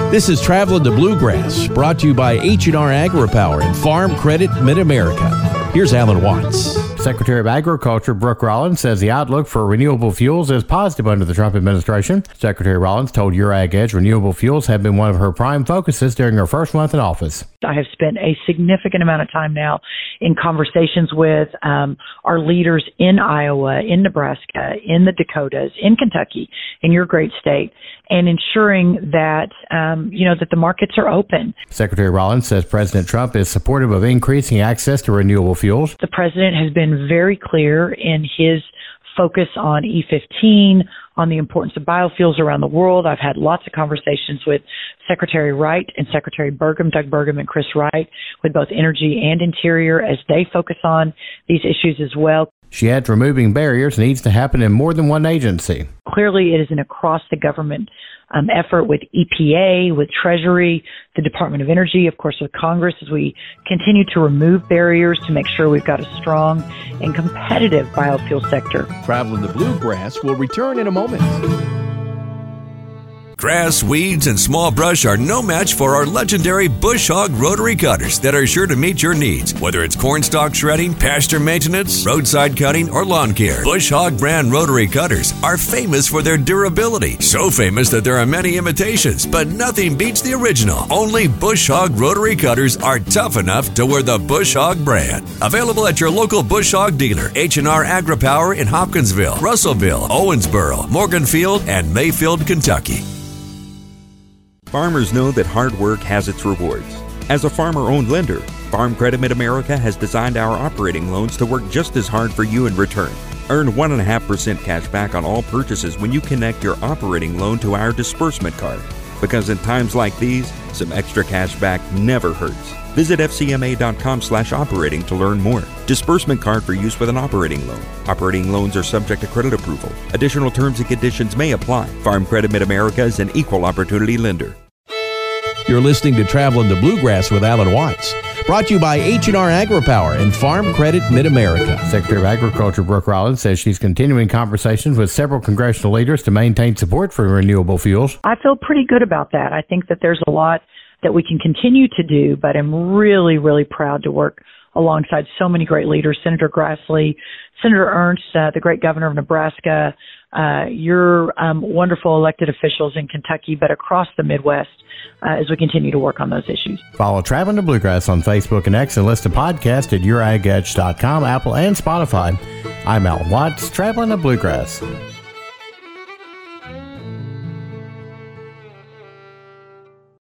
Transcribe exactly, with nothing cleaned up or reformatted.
This is Traveling the Bluegrass, brought to you by H and R AgriPower and Farm Credit Mid-America. Here's Alan Watts. Secretary of Agriculture Brooke Rollins says the outlook for renewable fuels is positive under the Trump administration. Secretary Rollins told UrAgEdge renewable fuels have been one of her prime focuses during her first month in office. I have spent a significant amount of time now in conversations with um, our leaders in Iowa, in Nebraska, in the Dakotas, in Kentucky, in your great state, and ensuring that, um, you know, that the markets are open. Secretary Rollins says President Trump is supportive of increasing access to renewable fuels. The president has been very clear in his focus on E fifteen, on the importance of biofuels around the world. I've had lots of conversations with Secretary Wright and Secretary Burgum, Doug Burgum and Chris Wright, with both Energy and Interior as they focus on these issues as well. She adds removing barriers needs to happen in more than one agency. Clearly, it is an across-the-government um, effort with E P A, with Treasury, the Department of Energy, of course, with Congress, as we continue to remove barriers to make sure we've got a strong and competitive biofuel sector. Traveling the Bluegrass will return in a moment. Grass, weeds, and small brush are no match for our legendary Bush Hog rotary cutters that are sure to meet your needs. Whether it's cornstalk shredding, pasture maintenance, roadside cutting, or lawn care, Bush Hog brand rotary cutters are famous for their durability. So famous that there are many imitations, but nothing beats the original. Only Bush Hog rotary cutters are tough enough to wear the Bush Hog brand. Available at your local Bush Hog dealer, H and R AgriPower in Hopkinsville, Russellville, Owensboro, Morganfield, and Mayfield, Kentucky. Farmers know that hard work has its rewards. As a farmer-owned lender, Farm Credit Mid-America has designed our operating loans to work just as hard for you in return. Earn one point five percent cash back on all purchases when you connect your operating loan to our disbursement card. Because in times like these, some extra cash back never hurts. Visit F C M A dot com slash operating to learn more. Disbursement card for use with an operating loan. Operating loans are subject to credit approval. Additional terms and conditions may apply. Farm Credit Mid-America is an equal opportunity lender. You're listening to Traveling the Bluegrass with Alan Watts, brought to you by H and R AgriPower and Farm Credit Mid-America. Secretary of Agriculture Brooke Rollins says she's continuing conversations with several congressional leaders to maintain support for renewable fuels. I feel pretty good about that. I think that there's a lot that we can continue to do, but I'm really, really proud to work alongside so many great leaders, Senator Grassley, Senator Ernst, uh, the great governor of Nebraska, uh, your um, wonderful elected officials in Kentucky, but across the Midwest uh, as we continue to work on those issues. Follow Traveling the Bluegrass on Facebook and X and listen to podcasts at your ag edge dot com, Apple, and Spotify. I'm Alan Watts, Traveling the Bluegrass.